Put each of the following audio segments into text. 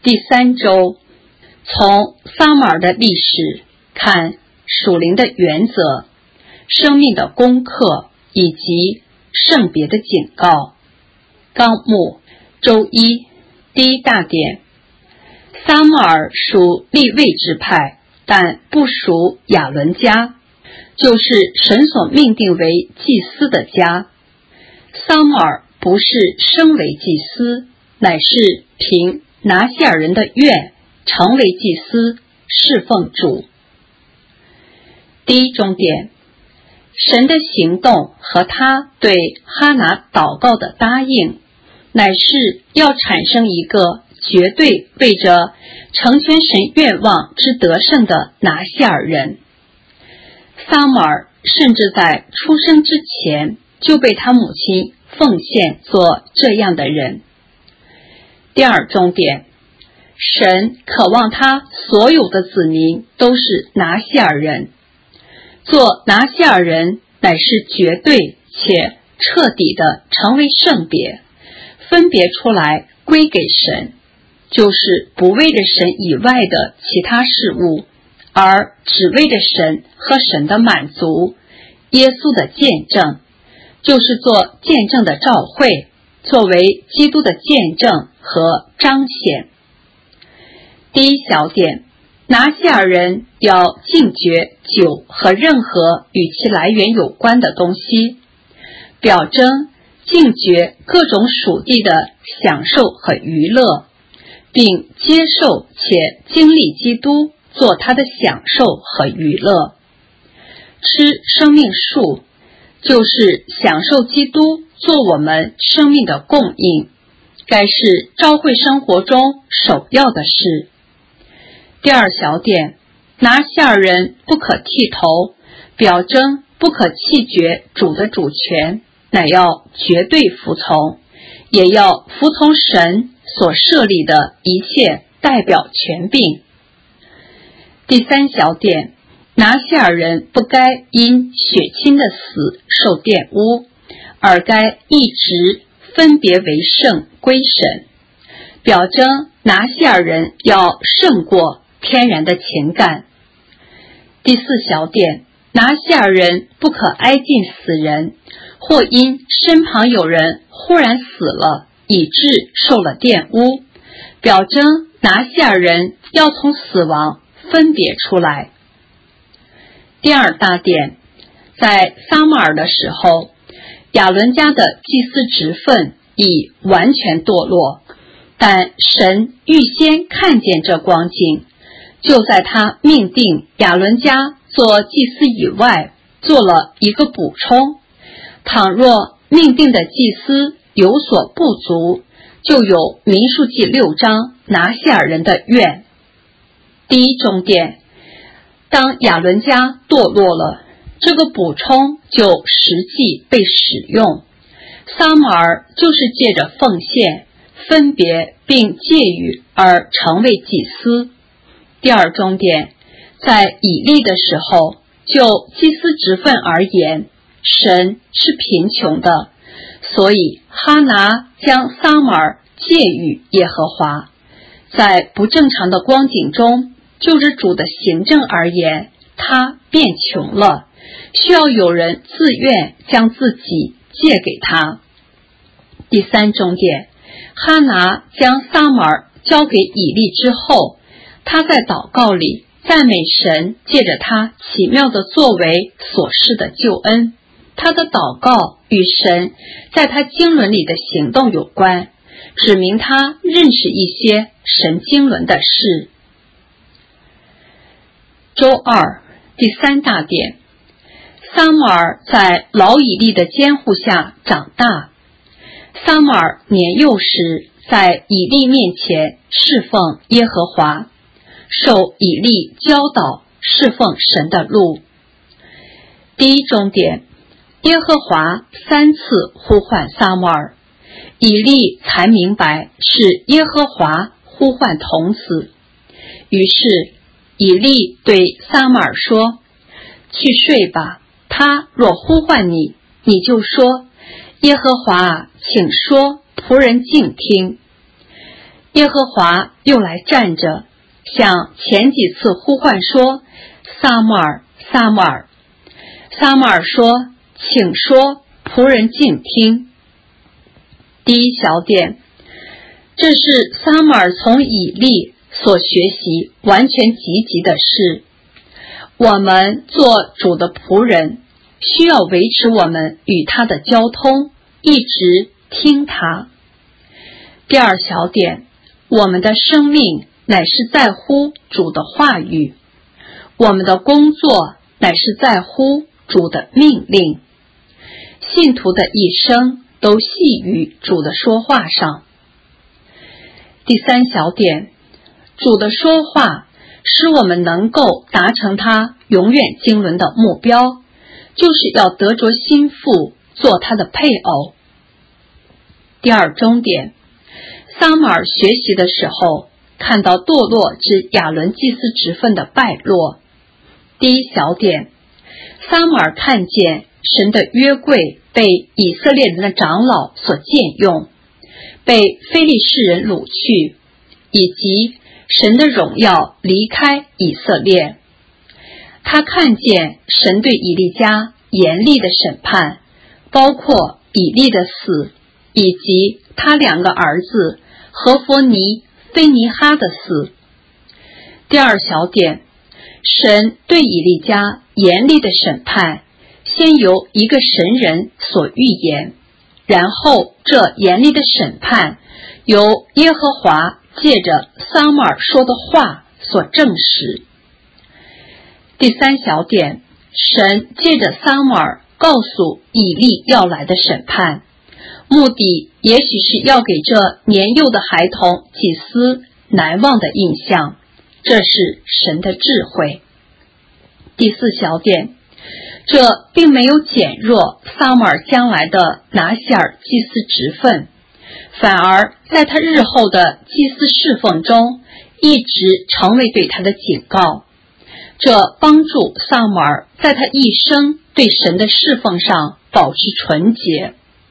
第3周，从撒母耳的历史看属灵的原则、生命的功课以及圣别的警告。纲目周一，第一大点，撒母耳属利未支派，但不属亚伦家，就是神所命定为祭司的家。撒母耳不是升为祭司，乃是凭拿西尔人的愿成为祭司，侍奉主。第一重点，神的行动和他对哈拿祷告的答应，乃是要产生一个绝对为着成全神愿望之得胜的拿西尔人。撒母耳甚至在出生之前就被他母亲奉献做这样的人。第二重点，神渴望他所有的子民都是拿西尔人。做拿西尔人乃是绝对且彻底的成为圣别，分别出来归给神，就是不为着神以外的其他事物，而只为着神和神的满足，耶稣的见证，就是做见证的召会，作为基督的见证和彰显。第一小点，拿西尔人要禁绝酒和任何与其来源有关的东西，表征禁绝各种属地的享受和娱乐，并接受且经历基督做他的享受和娱乐。吃生命树，就是享受基督做我们生命的供应，该是教会生活中首要的事。第二小点，拿西尔人不可剃头，表征不可弃绝主的主权，乃要绝对服从，也要服从神所设立的一切代表权柄。第三小点，拿西尔人不该因血亲的死受玷污，而该一直分别为圣归神，表征拿西尔人要胜过天然的情感。第四小点，拿西尔人不可挨近死人，或因身旁有人忽然死了，以致受了玷污，表征拿西尔人要从死亡分别出来。第二大点，在撒母耳的时候，亚伦家的祭司职分已完全堕落，但神预先看见这光景，就在他命定亚伦家做祭司以外，做了一个补充。倘若命定的祭司有所不足，就有民数记6章拿西尔人的愿。第一重点，当亚伦家堕落了，这个补充就实际被使用。撒母耳就是借着奉献、分别并戒语而成为祭司。第二重点，在以利的时候，就祭司职分而言，神是贫穷的，所以哈拿将撒母耳借予耶和华。在不正常的光景中，就着主的行政而言，他变穷了，需要有人自愿将自己借给他。第三重点，哈拿将撒母耳交给以利之后，他在祷告里赞美神借着他奇妙的作为所示的救恩。他的祷告与神在他经纶里的行动有关，指明他认识一些神经纶的事。周二，第三大点，撒母耳在老以利的监护下长大。撒母耳年幼时在以利面前侍奉耶和华，受以利教导侍奉神的路。第一重点，耶和华3次呼唤撒母耳，以利才明白是耶和华呼唤童子。于是以利对撒母耳说，去睡吧，他若呼唤你，你就说，耶和华请说，仆人静听。 耶和华又来站着，像前几次呼唤说：撒母耳，撒母耳。撒母耳说：请说，仆人静听。第一小点，这是撒母耳从以利所学习完全积极的事。我们做主的仆人，需要维持我们与他的交通，一直听他。第二小点，我们的生命乃是在乎主的话语，我们的工作乃是在乎主的命令。信徒的一生都系于主的说话上。第三小点，主的说话使我们能够达成他永远经纶的目标，就是要得着心腹，做他的配偶。第二中点，撒母耳学习的时候，看到堕落之亚伦祭司职分的败落。第一小点，撒母耳看见神的约柜被以色列人的长老所僭用，被非利士人掳去，以及神的荣耀离开以色列。他看见神对以利家严厉的审判，包括以利的死，以及他2个儿子何弗尼、菲尼哈的死。第二小点，神对以利家严厉的审判，先由一个神人所预言，然后这严厉的审判由耶和华借着撒母耳说的话所证实。第三小点，神借着撒母耳告诉以利要来的审判，目的也许是要给这年幼的孩童祭司难忘的印象，这是神的智慧。第四小点，这并没有减弱撒母耳将来的拿西尔祭司职分，反而在他日后的祭司侍奉中一直成为对他的警告，这帮助撒母耳在他一生对神的侍奉上保持纯洁。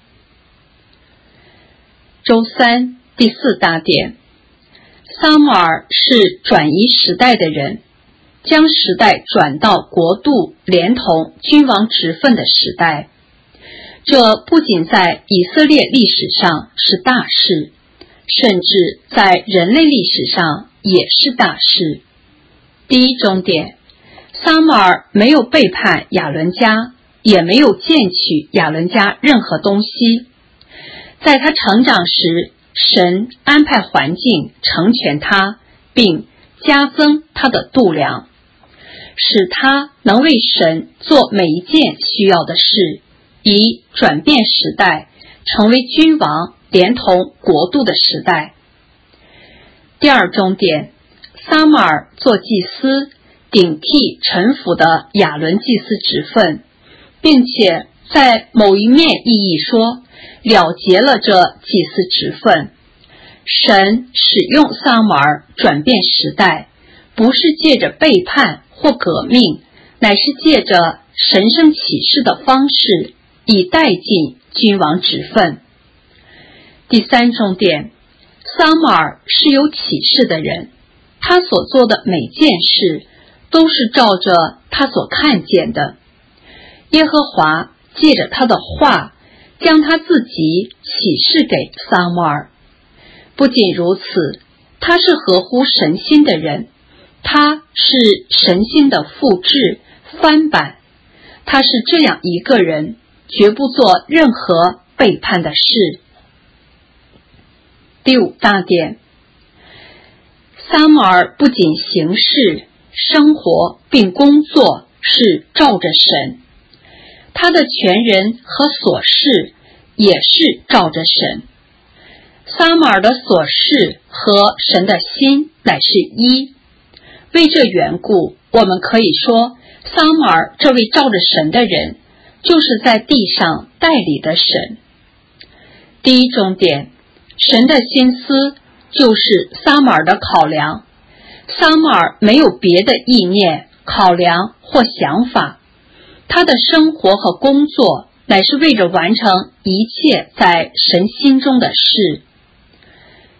周三第4大点，撒母耳是转移时代的人，将时代转到国度连同君王职分的时代。这不仅在以色列历史上是大事，甚至在人类历史上也是大事。第一中点，撒母耳没有背叛亚伦家，也没有僭取亚伦家任何东西。在他成长时，神安排环境成全他，并加增他的度量，使他能为神做每一件需要的事，以转变时代，成为君王连同国度的时代。第二中点，撒母耳做祭司，顶替臣服的亚伦祭司职分，并且在某一面意义说了结了这祭司职分。神使用撒母耳转变时代，不是借着背叛或革命，乃是借着神圣启示的方式，以带进君王职分。第三重点，撒母耳是有启示的人，他所做的每件事都是照着他所看见的。耶和华借着他的话，将他自己启示给撒母耳。不仅如此，他是合乎神心的人，他是神心的复制翻版，他是这样一个人，绝不做任何背叛的事。第5大点，撒母耳不仅行事、生活并工作是照着神，他的全人和所事也是照着神。撒母耳的所事和神的心乃是一，为这缘故，我们可以说，撒母耳这位照着神的人，就是在地上代理的神。第一重点，神的心思就是撒母耳的考量，撒母耳没有别的意念、考量或想法，他的生活和工作乃是为着完成一切在神心中的事。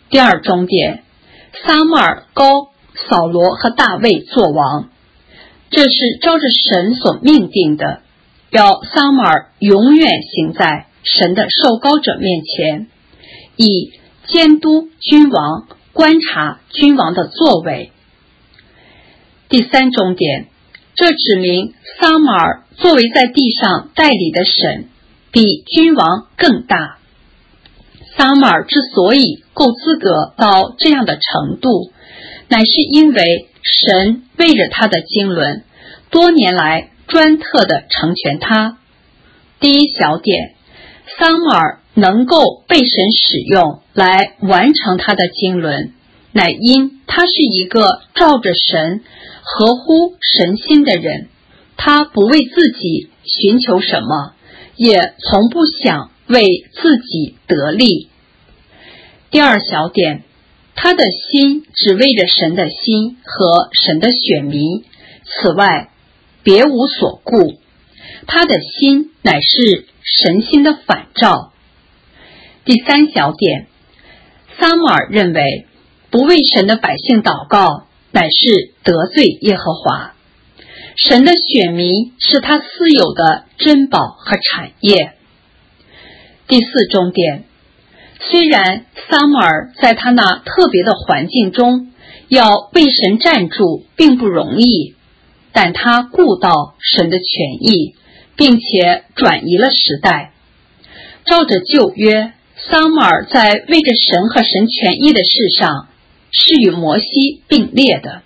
第二终点，撒母耳膏扫罗和大卫做王，这是照着神所命定的，要撒母耳永远行在神的受膏者面前，以监督君王、观察君王的作为。第三终点，这指明撒母耳作为在地上代理的神，比君王更大。撒母耳之所以够资格到这样的程度，乃是因为神为着他的经纶，多年来专特地成全他。第一小点，撒母耳能够被神使用来完成他的经纶，乃因他是一个照着神、合乎神心的人，他不为自己寻求什么，也从不想为自己得利。第二小点，他的心只为着神的心和神的选民，此外别无所顾，他的心乃是神心的反照。第三小点，撒母耳认为不为神的百姓祷告，乃是得罪耶和华。神的选民是他私有的珍宝和产业。第四终点，虽然撒母耳在他那特别的环境中要为神站住并不容易，但他顾到神的权益，并且转移了时代。照着旧约，撒母耳在为着神和神权益的事上是与摩西并列的。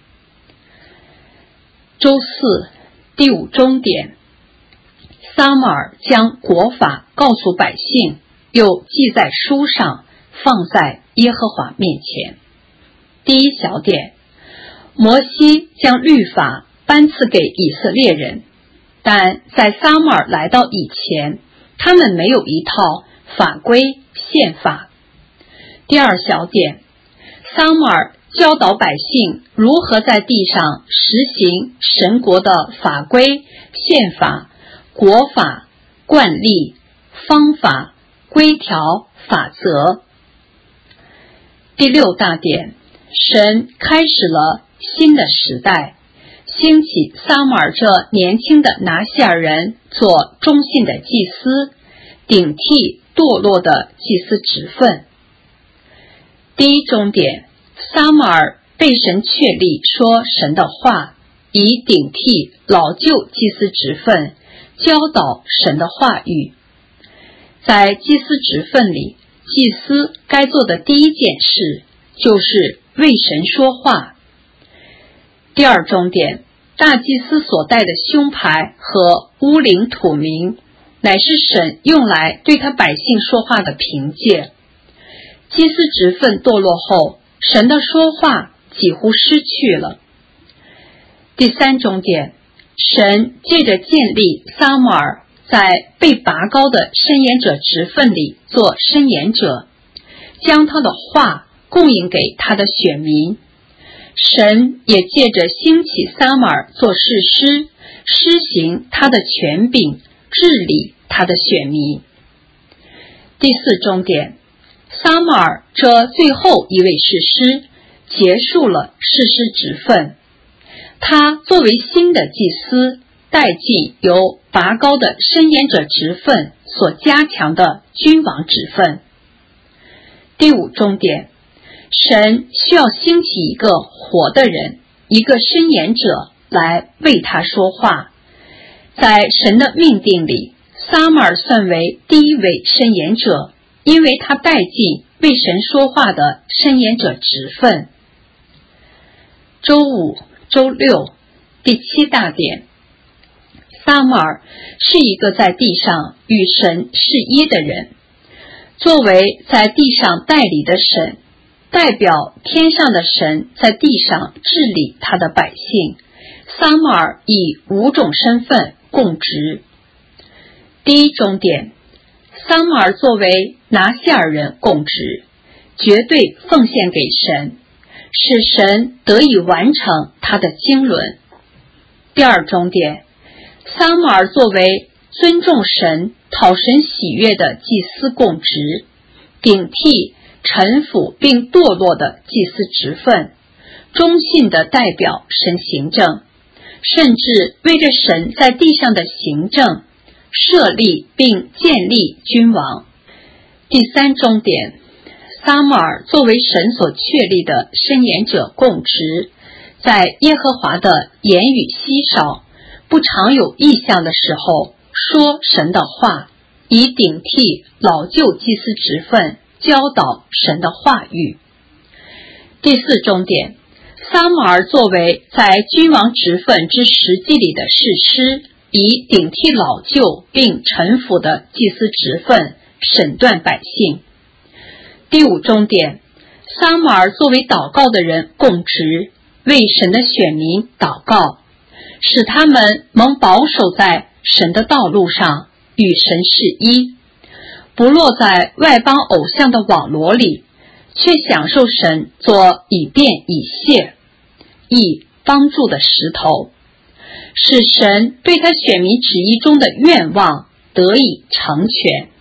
周四，第五终点，撒母耳将国法告诉百姓，又记在书上，放在耶和华面前。第一小点，摩西将律法颁赐给以色列人，但在撒母耳来到以前，他们没有一套法规宪法。第二小点，撒母耳教导百姓如何在地上实行神国的法规、宪法、国法、惯例、方法、规条、法则。第六大点，神开始了新的时代，兴起撒母耳这年轻的拿细尔人做忠信的祭司，顶替堕落的祭司职分。第一终点，撒母耳被神确立说神的话，以顶替老旧祭司职分，教导神的话语。在祭司职分里，祭司该做的第一件事就是为神说话。第二终点，大祭司所戴的胸牌和乌灵土名，乃是神用来对他百姓说话的凭借。祭司职分堕落后，神的说话几乎失去了。第三终点，神借着建立撒母耳在被拔高的申言者职分里做申言者，将他的话供应给他的选民。神也借着兴起撒母耳做士师，施行他的权柄，治理他的选民。第四终点，撒母耳这最后一位士师结束了士师职分，他作为新的祭司，代尽由拔高的申言者职分所加强的君王职分。第五终点，神需要兴起一个活的人，一个申言者来为他说话。在神的命定里，撒母耳算为第一位申言者，因为他带尽为神说话的申言者职分。周五、周六，第七大点，撒母耳是一个在地上与神是一的人，作为在地上代理的神，代表天上的神在地上治理他的百姓。撒母耳以5种身份供职。第一终点，撒母耳作为拿细尔人供职，绝对奉献给神，使神得以完成他的经纶。第二终点，撒母耳作为尊重神、讨神喜悦的祭司供职，顶替臣服并堕落的祭司职分，忠信地代表神行政，甚至为着神在地上的行政设立并建立君王。第三中点，撒母耳作为神所确立的申言者供职，在耶和华的言语稀少、不常有异象的时候说神的话，以顶替老旧祭司职分，教导神的话语。第四中点，撒母耳作为在君王职分之实际里的士师，以顶替老旧并臣服的祭司职分，审断百姓。第五中点，撒母耳作为祷告的人供职，为神的选民祷告，使他们蒙保守在神的道路上，与神是一，不落在外邦偶像的网罗里，却享受神做以便以谢以帮助的石头，使神对他选民旨意中的愿望得以成全。